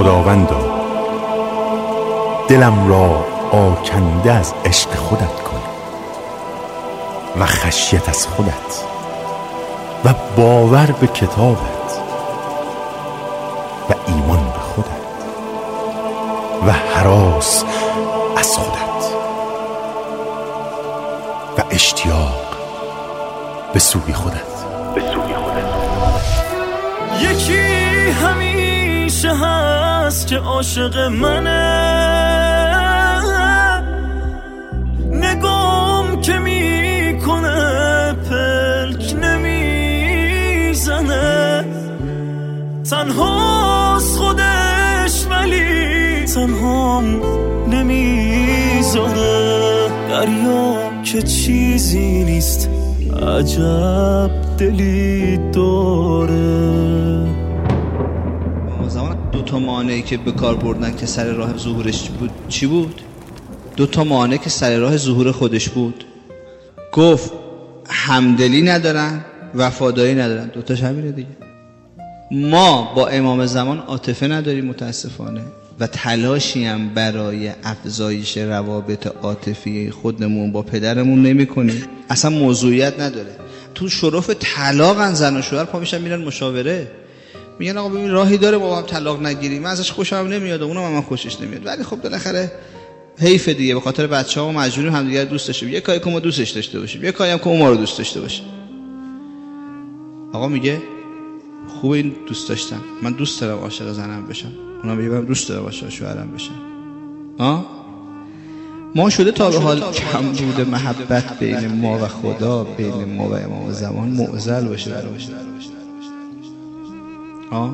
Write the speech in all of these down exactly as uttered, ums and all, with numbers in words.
خداوندا دلم را آکنده از عشق خودت کن و خشیت از خودت و باور به کتابت و ایمان به خودت و هراس از خودت و اشتیاق به سوی خودت به سوی خودت. یکی همیشه هست که عاشق منه، نگام که میکنه پلک نمیزنه، تنهاست خودش ولی تنهام نمیذاره، دریا که چیزی نیست عجب دلی داره. زمان دو تا مانعی که به کار بردن که سر راه ظهورش بود چی بود؟ دو تا مانع که سر راه ظهور خودش بود. گفت همدلی ندارن، وفاداری ندارن، دو تاش همینه دیگه. ما با امام زمان عاطفه نداریم متاسفانه و تلاشی هم برای افزایش روابط عاطفی خودمون با پدرمون نمی کنیم. اصلا موضوعیت نداره. تو شرف طلاقن زن و شوهر پا میشن میرن مشاوره، میگن آقا ببین راهی داره ما هم طلاق نگیریم، من ازش خوشم نمیاد و اونم هم من خوشش نمیاد، ولی خب بالاخره حیف دیگه، به خاطر بچه‌ها ما مجبوریم همدیگه دوست داشته باشیم، یه کاری که ما دوستش داشته باشیم، یه کاری هم که ما رو دوست داشته باشه. آقا میگه خوب این دوست داشتن، من دوست دارم عاشق زنم بشم، اونا میگه من دوست دارم عاشق شوهرم بشم. ها ما شده تا به حال کم بوده محبت بین ما و خدا، بین ما و امام زمان معضل باشه. ها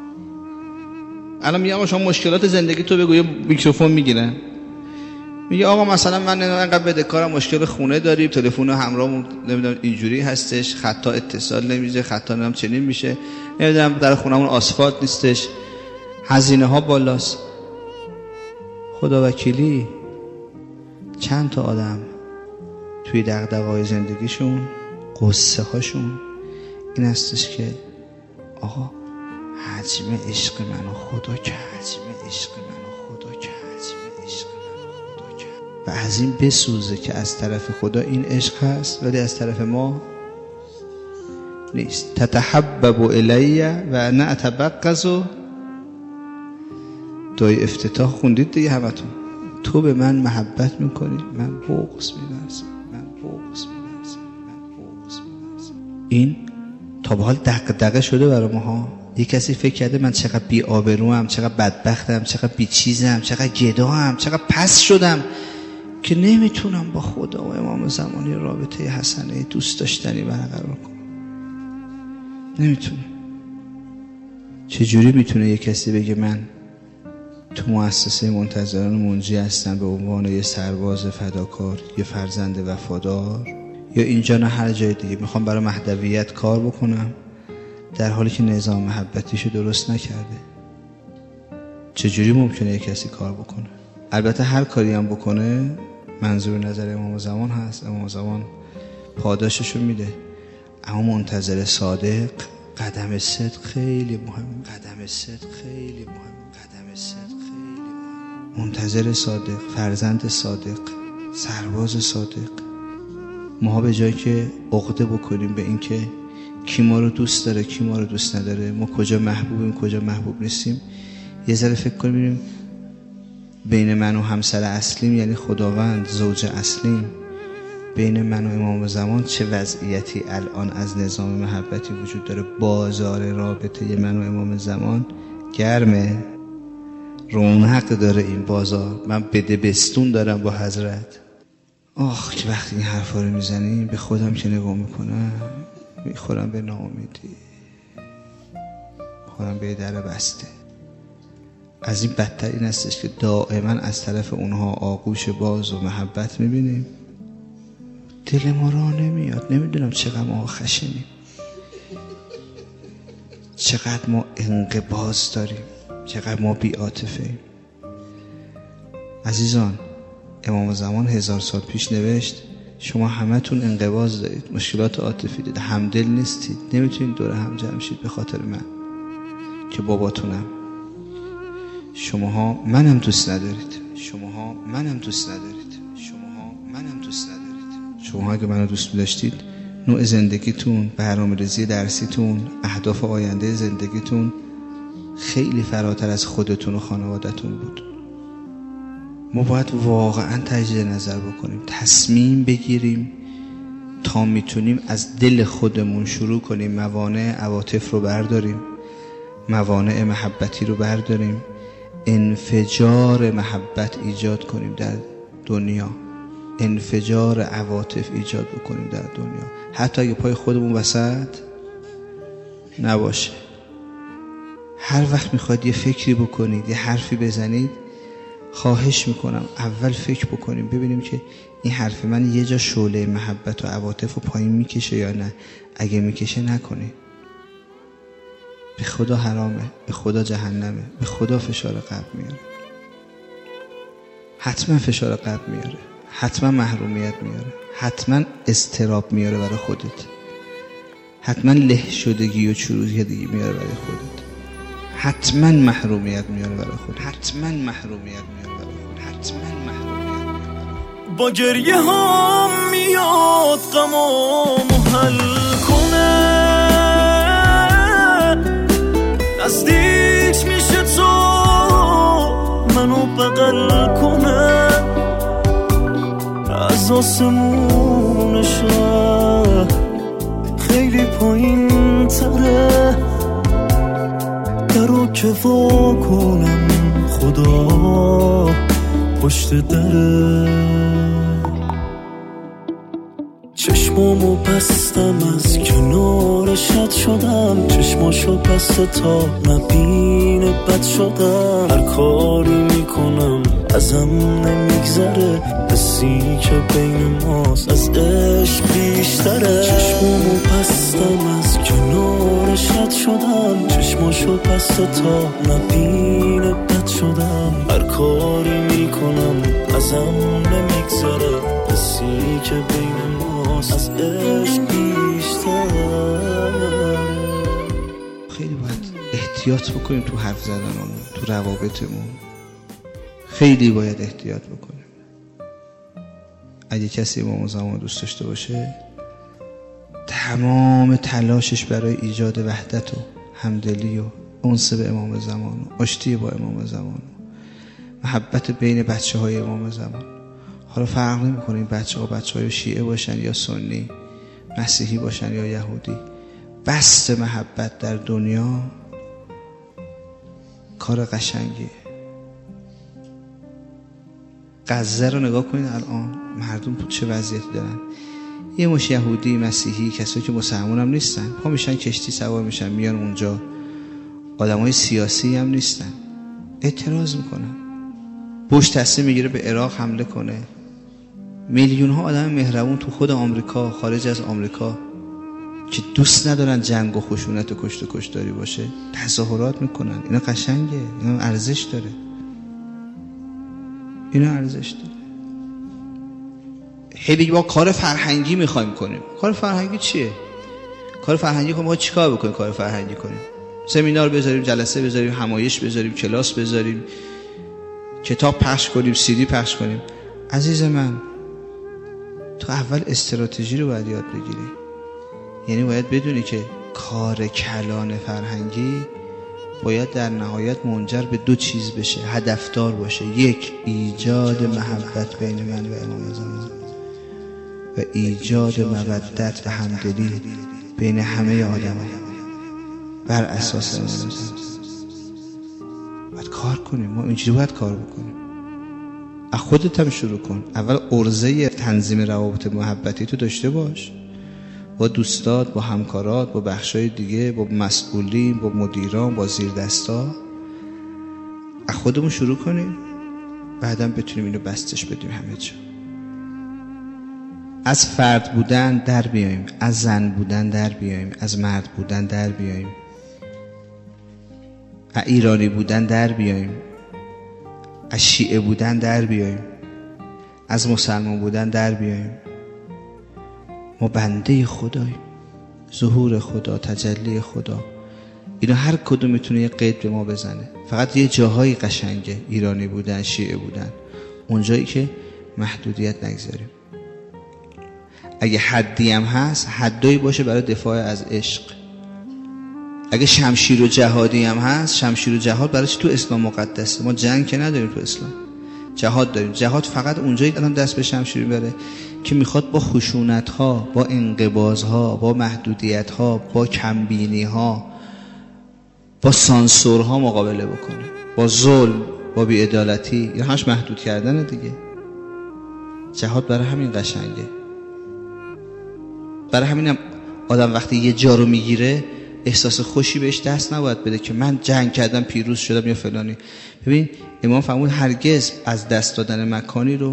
الان میگم شما مشکلات زندگی تو بگو، یه میکروفون میگیرن میگه آقا مثلا من انقدر بدهکارم، مشکل خونه داریم، تلفن همراهمون نمیدونم اینجوری هستش، خطا اتصال نمیشه، خطا نمیدونم چنین میشه، نمیدونم در خونمون آسفالت نیستش، هزینه ها بالاست. خدا وکیلی چند تا آدم توی دغدغه‌های زندگیشون، قصه هاشون این هستش که آقا حجم عشق منو خدا که حجم عشق منو خدا که حجم عشق منو خدا که، و از این بسوزه که از طرف خدا این عشق هست ولی از طرف ما نیست. تتحبب الی و انا اتبغض. دعای افتتاح خوندید دیگه همتون. تو به من محبت میکنی، من بغض می‌ورزم، من بغض می‌ورزم، من بغض می‌ورزم. این تا به حال دغدغه شده برای ماها. یه کسی فکر کرده من چقدر بی آبروام، چقدر بدبختم، چقدر بی چیزم، چقدر گداام، چقدر پس شدم که نمیتونم با خدا و امام زمانی رابطه حسنه دوست داشتنی برقرار کنم. نمیتونه. چجوری میتونه یه کسی بگه من تو مؤسسه منتظران منجی هستم به عنوان یه سرباز فداکار، یه فرزند وفادار، یا اینجا نه هر جای دیگه میخوام برای مهدویت کار بکنم، در حالی که نظام محبتیشو درست نکرده؟ چجوری ممکنه یک کسی کار بکنه؟ البته هر کاری هم بکنه منظور نظر امام زمان هست، امام زمان پاداششو میده، اما منتظر صادق قدم صدق خیلی مهم، قدم صدق خیلی مهم، قدم صدق خیلی مهم. منتظر صادق، فرزند صادق، سرباز صادق. ما به جایی که عقده بکنیم به این که کی ما رو دوست داره کی ما رو دوست نداره، ما کجا محبوبیم کجا محبوب نیستیم، یه ذره فکر کنیم بین من و همسر اصلیم یعنی خداوند زوج اصلیم، بین من و امام زمان چه وضعیتی الان از نظام محبتی وجود داره. بازار رابطه من و امام زمان گرمه، رونق داره این بازار. من بده بستون دارم با حضرت. آخ که وقتی این حرفا رو میزنیم به خودم که نگاه میکنم میخورم به ناامیدی، میخورم به در بسته. از این بدتر این هستش که دائما از طرف اونها آغوش باز و محبت میبینیم، دل ما را نمیاد. نمیدونم چقدر ما خشنیم، چقدر ما انقباض داریم، چقدر ما بی عاطفه ایم. عزیزان، امام زمان هزار سال پیش نوشت شما همتون انقباض دارید، مشکلات عاطفی دارید، همدل نیستید، نمیتونید دور هم جمع شید به خاطر من که باباتونم. شماها منم دوست ندارید، شماها منم دوست ندارید، شماها منم دوست ندارید. شماها اگه منو دوست داشتید، نوع زندگیتون، برنامه‌ریزی درسیتون، اهداف آینده زندگیتون خیلی فراتر از خودتون و خانوادتون بود. ما باید واقعا تجدید نظر بکنیم، تصمیم بگیریم تا میتونیم از دل خودمون شروع کنیم، موانع عواطف رو برداریم، موانع محبتی رو برداریم، انفجار محبت ایجاد کنیم در دنیا، انفجار عواطف ایجاد بکنیم در دنیا، حتی اگه پای خودمون وسط نباشه. هر وقت میخواید یه فکری بکنید، یه حرفی بزنید، خواهش میکنم اول فکر بکنیم ببینیم که این حرف من یه جا شعله محبت و عواطف رو پایین میکشه یا نه. اگه میکشه نکنید. به خدا حرامه، به خدا جهنمه، به خدا فشار قلب میاره، حتما فشار قلب میاره، حتما محرومیت میاره، حتما اضطراب میاره برای خودت، حتما له شدگی و چروکیدگی میاره برای خودت، حتما محرومیت میاره برای خودت، حتما محرومیت میاره برای خودت، حتما محرومیت میاره برای خودت. با گریه ها میاد غمامو حل کنه، نزدیک میشه تو منو بغل کنه، از آسمون شهر خیلی پایین تره، درو که وا کنم خدا پشت دره. چشمامو بستم از کنارش رد شدم، چشماشو بسته تا نبینه بد شدم، هر کاری میکنم ازم نمیگذره، حسی که بین ماست از عشق بیشتره. چشمامو بستم از کنارش رد شدم، چشماشو بسته تا نبینه بد شدم، هر کاری میکنم ازم نمیگذره، حسی که بین ماست از عشق بیشتر. خیلی باید احتیاط بکنیم تو حرف زدنمون، تو روابطمون خیلی باید احتیاط بکنیم. اگه کسی امام زمان دوست داشته باشه، تمام تلاشش برای ایجاد وحدت و همدلی و انس به امام زمان و آشتی با امام زمان و محبت بین بچه های امام زمان. حالا فرق نمی کنه این بچه ها بچه های شیعه باشن یا سنی، مسیحی باشن یا یهودی، بست محبت در دنیا کار قشنگیه. غزه رو نگاه کنید الان مردم چه وضعیتی دارن. یه مش یهودی، مسیحی، کسایی که مسلمان هم نیستن، پا میشن کشتی سوار میشن میان اونجا، آدمای سیاسی هم نیستن، اعتراض میکنن. بوش تصمیم میگیره به عراق حمله کنه، میلیون ها آدم مهربون تو خود آمریکا، خارج از آمریکا که دوست ندارن جنگ و خشونت و کشت و کشتاری باشه تظاهرات میکنن. اینا قشنگه، اینا ارزش داره، اینا ارزش داره. هی بگی با کار فرهنگی میخوایم کنیم. کار فرهنگی چیه؟ کار فرهنگی کنیم ما چیکار بکنیم؟ کار فرهنگی کنیم سمینار بذاریم، جلسه بذاریم، همایش بذاریم، کلاس بذاریم، کتاب پخش کنیم، سیدی پخش کنیم. عزیز من، تو اول استراتژی رو باید یاد بگیری. یعنی باید بدونی که کار کلان فرهنگی باید در نهایت منجر به دو چیز بشه، هدفدار باشه. یک، ایجاد محبت بین من و امام زمان و ایجاد مودت و همدلی بین همه آدم‌ها بر اساس امام زمان. باید کار کنیم، ما اینجوری باید کار بکنیم. از خودت هم شروع کن. اول عرضه تنظیم روابط محبتی تو داشته باش، با دوستات، با همکارات، با بخشای دیگه، با مسئولین، با مدیران، با زیردستا. از خودمون شروع کنیم، بعدم بتونیم اینو بستش بدیم همه جا. از فرد بودن در بیاییم، از زن بودن در بیاییم، از مرد بودن در بیاییم، از ایرانی بودن در بیاییم، از شیعه بودن در بیاییم، از مسلمان بودن در بیاییم. ما بنده خداییم، ظهور خدا، تجلی خدا اینا هر کدوم میتونه یه قید به ما بزنه. فقط یه جاهایی قشنگه، ایرانی بودن، شیعه بودن، اونجایی که محدودیت نگذاریم. اگه حدی هم هست، حدایی باشه برای دفاع از عشق. اگه شمشیر و جهادی هم هست، شمشیر و جهاد برای چی تو اسلام مقدسه؟ ما جنگ که نداریم تو اسلام، جهاد داریم. جهاد فقط اونجایی الان دست به شمشیر میبره که میخواد با خشونت ها، با انقباض ها، با محدودیت ها، با کمبینی ها، با سانسور ها مقابله بکنه، با ظلم، با بی‌عدالتی. این همش محدود کردنه دیگه. جهاد برای همین قشنگه. برای همین آدم وقتی یه جا رو میگیره احساس خوشی بهش دست نباید بده که من جنگ کردم پیروز شدم یا فلانی. ببین امام فرمود هرگز از دست دادن مکانی رو،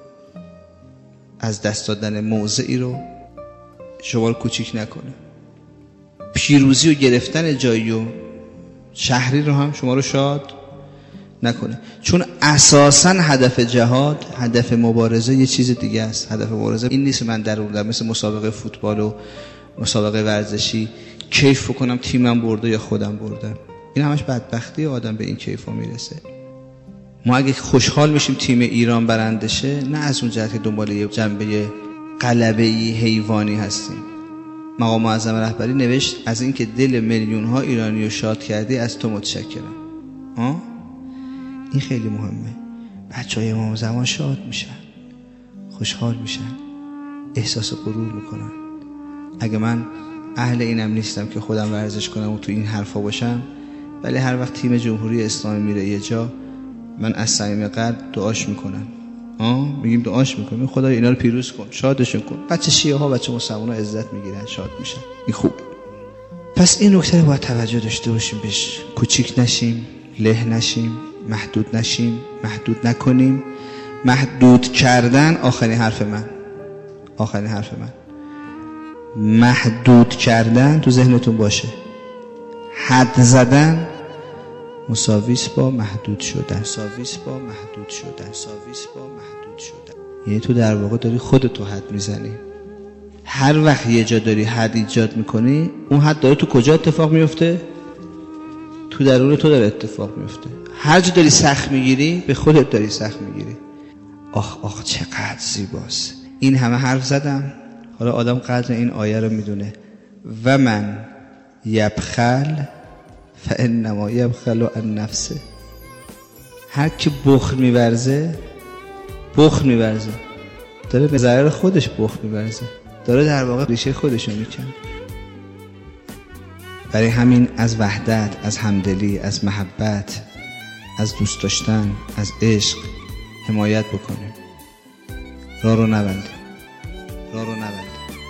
از دست دادن موضعی رو شما رو کوچیک نکنه. پیروزی و گرفتن جایی و شهری رو هم شما رو شاد نکنه. چون اساساً هدف جهاد، هدف مبارزه یه چیز دیگه است. هدف مبارزه این نیست من در اون مثل مسابقه فوتبال و مسابقه ورزشی کیف کنم تیمم برده یا خودم بردم. این همش بدبختی آدم به این کیفا میرسه. ما اگه خوشحال میشیم تیم ایران برنده شه، نه از اون جهت که دنبال یه جنبه غلبه‌ای حیوانی هستیم. مقام معظم رهبری نوشت از اینکه دل میلیون ها ایرانی رو شاد کردی از تو متشکرم. ها؟ این خیلی مهمه. بچهای امام زمان شاد میشن، خوشحال میشن، احساس غرور میکنن. اگه من اهل اینم نیستم که خودم ورزش کنم و تو این حرفا باشم، ولی هر وقت تیم جمهوری اسلامی میره یه جا، من از صمیم قلب دعاش میکنم. ها میگیم دعاش میکنیم خدای اینا رو پیروز کن، شادشون کن. بچه شیعه ها، بچه مسلمان ها عزت میگیرن، شاد میشن. این خوب. پس این نکته رو باید توجه داشته باشیم بهش. کوچیک نشیم، له نشیم، محدود نشیم، محدود نکنیم. محدود کردن آخرین حرف من، آخرین حرف من محدود کردن تو ذهنتون باشه. حد زدن مساویس با محدود شدن، مساویس با محدود شدن، مساویس با محدود شدن. یعنی تو در واقع داری خودتو حد میزنی. هر وقت یه جا داری حد ایجاد میکنی، اون حد داره تو کجا اتفاق میفته؟ تو درون تو داره اتفاق میفته. هر جا داری سخت میگیری، به خودت داری سخت میگیری. آخ آخ چقدر زیباست. این همه حرف زدم، حالا آدم قدر این آیه رو میدونه. و من یبخل فانما یبخل عن نفسه. هر کی بخل میورزه، بخل میورزه، داره به ضرر خودش بخل میورزه، داره در واقع ریشه خودشو میکنه. برای همین از وحدت، از همدلی، از محبت، از دوست داشتن، از عشق حمایت بکنیم. راه رو نبندیم، راه رو نبندیم.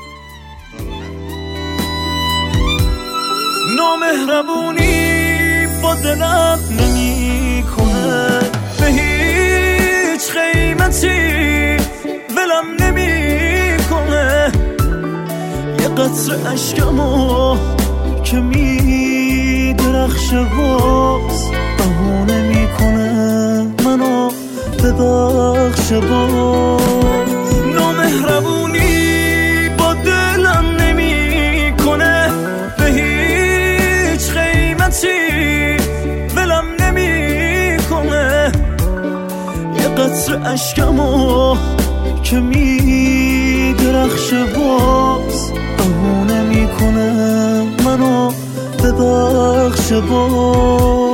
نامهربونی با دلم نمی کنه، به هیچ قیمتی ولم نمی کنه. یه قطر عشقمو که می درخشه باز بهونه می کنه منو ببخشه باز. نامهربونی با دلم نمی کنه، به هیچ قیمتی ولم نمی کنه. یه قطر عشقمو که می درخشه باز بهونه می کنه منو ببخشه باز.